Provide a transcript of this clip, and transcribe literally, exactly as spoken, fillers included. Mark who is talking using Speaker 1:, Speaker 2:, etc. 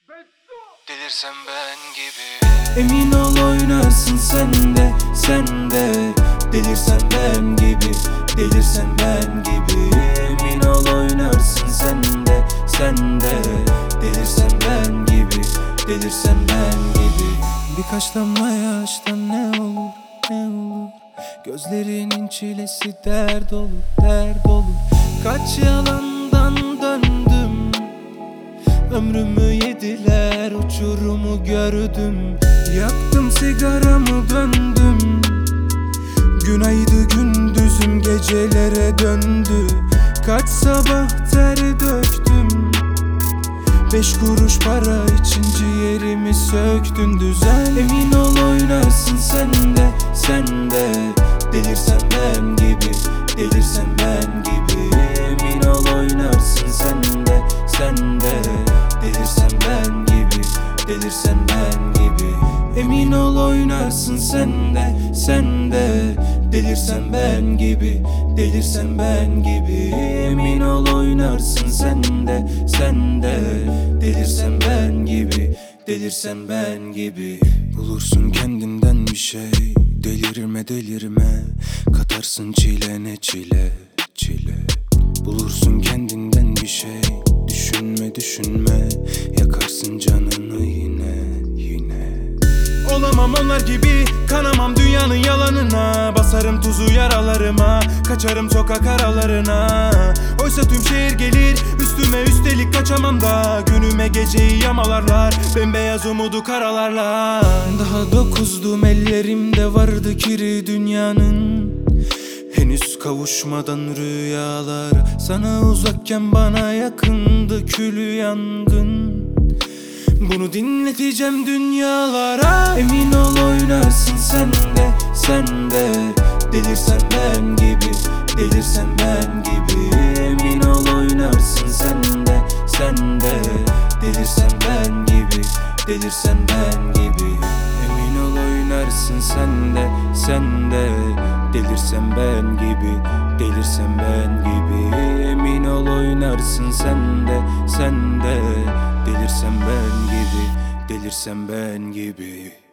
Speaker 1: Delirsem ben gibi.
Speaker 2: Emin ol oynarsın sen de, sen de. Delirsen ben gibi, delirsen ben gibi. Emin ol oynarsın sen de, sen de. Delirsen ben gibi, delirsen ben gibi. Birkaç damla yaştan ne olur, ne olur. Gözlerinin çilesi dert olur, dert olur. Kaç yalandan döndüm, ömrümü yediler, uçurumu gördüm. Yaktım sigaramı döndüm. Günaydı gündüzüm gecelere döndü. Kaç sabah ter döktüm. Beş kuruş para için ciğerimi söktün düzen. Emin ol oynarsın sen de, sen de. Delirsen ben gibi, delirsen ben gibi. Emin ol oynarsın sen de, sen de. Delirsen ben gibi, delirsen ben gibi. Emin ol oynarsın sen de, sen de. Delirsen ben gibi, delirsen ben gibi. Emin ol oynarsın sen de, sen de. Delirsen ben gibi, delirsen ben gibi. Bulursun kendinden bir şey, delirme delirme. Katarsın çile ne çile, çile. Bulursun kendinden bir şey, düşünme düşünme. Yakarsın canını yine, yine. Olamam onlar gibi, kanamam dünyanın yalanına. Basarım tuzu yaralarıma, kaçarım sokak aralarına. Oysa tüm şehir gelir üstüme, üstelik kaçamam da. Günüme geceyi yamalarlar, bembeyaz umudu karalarlar. Daha dokuzdum, ellerimde vardı kiri dünyanın. Henüz kavuşmadan rüyalar, sana uzakken bana yakındı külü yangın. Bunu dinleteceğim dünyalara. Emin ol oynarsın sen de, sen de. Delirsen ben gibi, delirsen ben gibi. Emin ol oynarsın sen de, sen de. Delirsen ben gibi, delirsen ben gibi. Emin ol oynarsın sen de, sen de. Delirsen ben gibi, delirsen ben gibi. Emin ol oynarsın sen de, sen de. Delirsen ben gibi, delirsen ben gibi.